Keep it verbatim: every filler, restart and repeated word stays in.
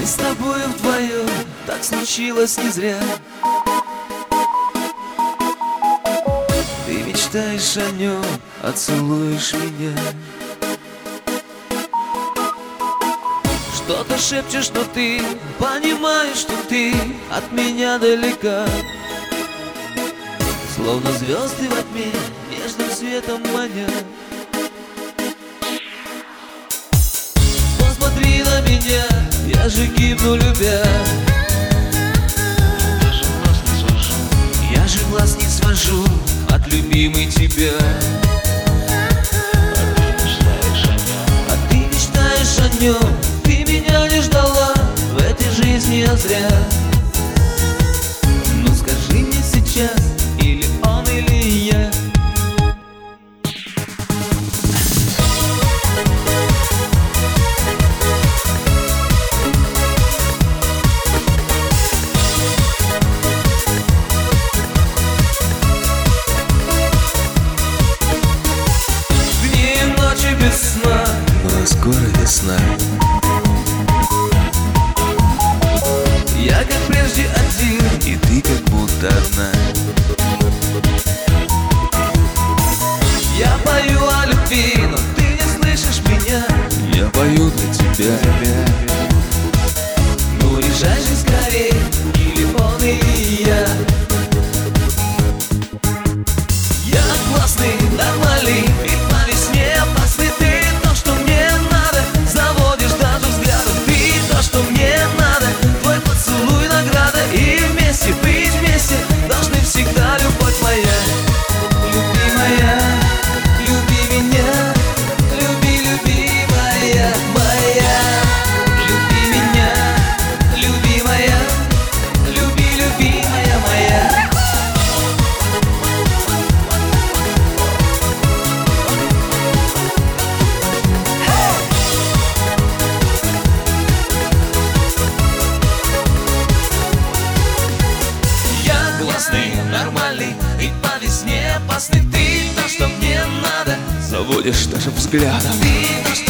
с тобой вдвоем, так случилось не зря. Ты мечтаешь о нем, а целуешь меня. Что-то шепчешь, но ты понимаешь, что ты от меня далека. Словно звезды во тьме нежным светом манят. Посмотри на меня, я же гибну любя. Даже глаз не свожу, Я же глаз не свожу от любимой тебя. а ты мечтаешь о нем. А ты мечтаешь о нем, ты меня не ждала в этой жизни, а зря. Ну скажи мне сейчас, или он, или я. Дни и ночи без сна, но скоро весна. Я как прежде один, и ты как будто одна. Я пою о любви, но ты не слышишь меня. Я пою для тебя. Ну решай же скорее, или он, или я. Я классный, нормальный, и по весне опасный. Ты то, что мне надо, заводишь даже взглядом. Ты то, что мне надо, твой поцелуй награда. И вместе, быть вместе, должны всегда, любовь моя. Любимая, люби меня, люби, любимая моя. Люби меня, любимая, люби, любимая моя. Я классный, нормальный, и по весне опасный. Ты то, что мне надо, заводишь даже взглядом. Ты то, что